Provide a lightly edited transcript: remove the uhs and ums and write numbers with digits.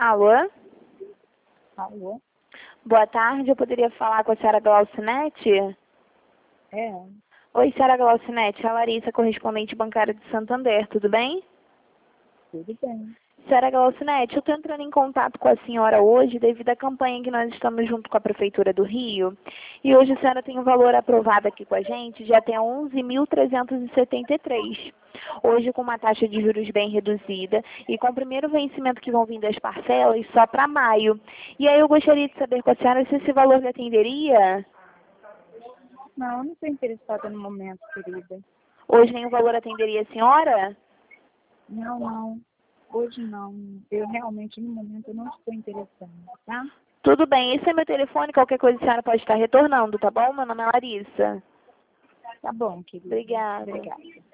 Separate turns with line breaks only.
Alô?
Alô?
Boa tarde, eu poderia falar com a senhora Glaucinete?
É,
Oi, senhora Glaucinete, é a Larissa, correspondente bancária de Santander, tudo bem?
tudo bem.
Senhora Glaucinete, eu estou entrando em contato com a senhora hoje devido à campanha que nós estamos junto com a Prefeitura do Rio. E hoje a senhora tem um valor aprovado aqui com a gente de até 11.373. Hoje com uma taxa de juros bem reduzida e com o primeiro vencimento que vão vir das parcelas só para maio. E aí eu gostaria de saber com a senhora se esse valor lhe atenderia?
Não, eu não estou interessada no momento, querida.
Hoje nenhum valor atenderia a senhora?
Não. Hoje não. Eu realmente, no momento, eu não estou interessada, tá?
Tudo bem, esse é meu telefone, qualquer coisa a senhora pode estar retornando, tá bom? Meu nome é Larissa.
Tá bom, querida.
Obrigada.
Obrigada.